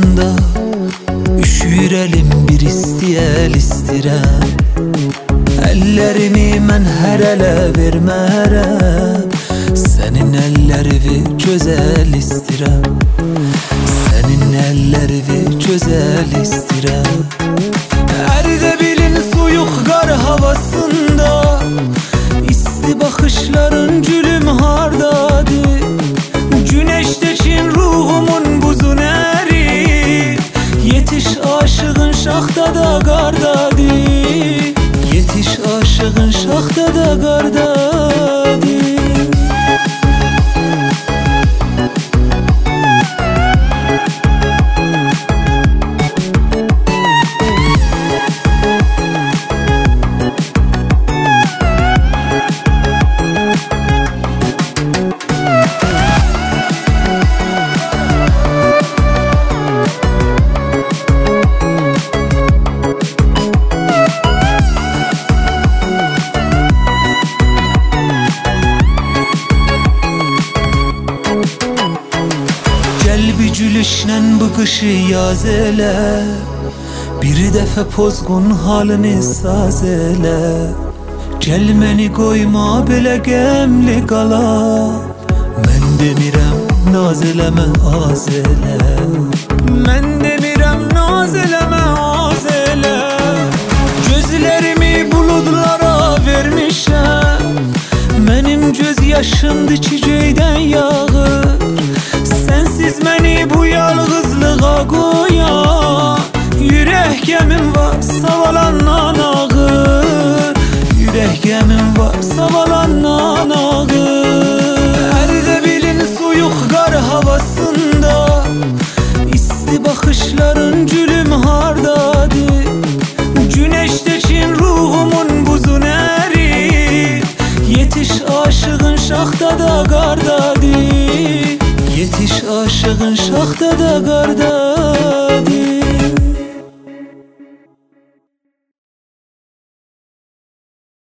havasında üşür elim bir istiyel istirem. Ellerimi mən hər ələ vermərəm, sənin əllərini gözəl istirəm, sənin əllərini gözəl istirəm. Ərdə bilin soyuq qar havasında, isti baxışların gülüm hardadır? Güneştekin ruhumun buzun erir, yetiş aşığın şaxtada qardadır, yetiş aşığın şaxtada qardadır. Bir gülüşlə bu qışı yaz elə, bir dəfə pozğun halını saz elə. Gəl məni qoyma belə qəmli qala, mən demirəm naz eləmə az elə, mən demirəm naz eləmə az elə. Gözlərimi buludlara vermişəm, mənim göz yaşımdır ki göydən yağır. Sensiz məni bu yalğızlığa qoyan, yürək gəmim var savalandan ağır, yürək gəmim var savalandan ağır. Ərdə bilin soyuq qar havasında, isti baxışların gülüm hardadır? Güneştekin ruhumun buzun erir, yetiş aşığın şaxtada qardadır, yetiş aşığın şaxtada qardadır.